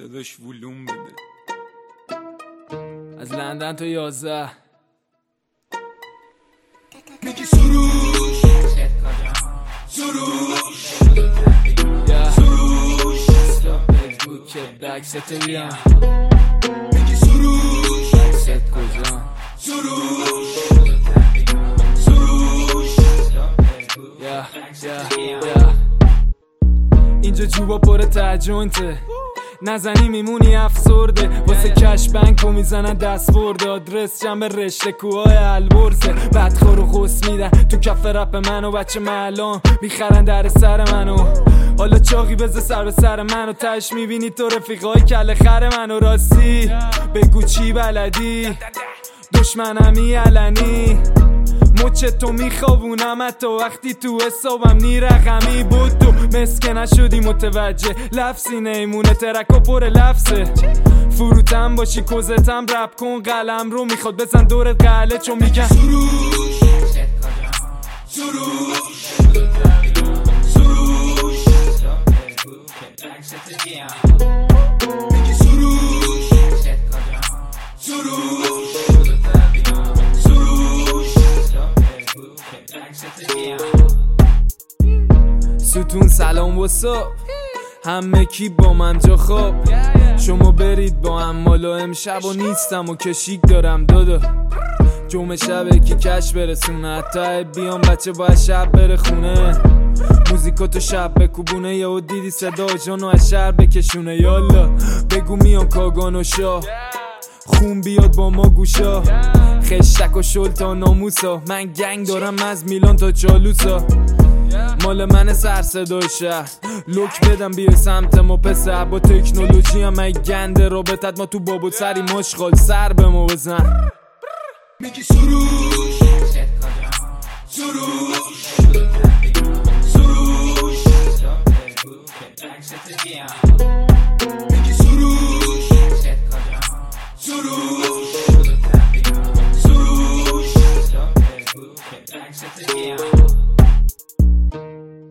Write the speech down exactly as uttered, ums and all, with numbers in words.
داداش ولوم بده. از لندن تا یازده میگی سروش سروش سروش فیسبوک بکستو بیان میگی سروش بکست کجا سروش سروش یا یا یا اینجا جوبا پر تجونته نزنی میمونی افسرده واسه کش بنکو میزنن دست برده آدرس جنب رشته کوهای البرزه بدخور و خس میدن تو کف رپ منو بچه ملان بیخرن در سر منو حالا چاقی بزه سر به سر منو تش میبینی تو رفیقای کل خر منو راستی بگو چی بلدی دشمنمی علنی مچ تو میخوابونم حتی وقتی تو حسابم نی رقمی بود تو مسکه نشدی متوجه لفظی نیمونه ترک و پر لفظه فروتم باشی کوزتم رپ کن قلم رو میخواد بزن دورت قله چون میگن سروش سروش سروش میگی سروش سروش ستون سلام و صبح همه کی با من جا خوب شما برید با هم مالو امشب و نیستم و کشیک دارم دادا جمعه شبه کی کش برسونه حتی بیام بچه باید شب بره خونه موزیکاتو شب بکوبونه یا دیدی صدا جانو از شهر بکشونه یالا بگو میان کاگانو شاه خون بیاد با ما گوشا خشتک و شل تا ناموسا من گنگ دارم از میلان تا چالوسا مال من سر صدای شهر لوک بدم بیای سمت ما پسر با تکنولوژی هم ای گنده رابطت ما تو بابو سری مشغال سر به ما بزن میگی سروش سروش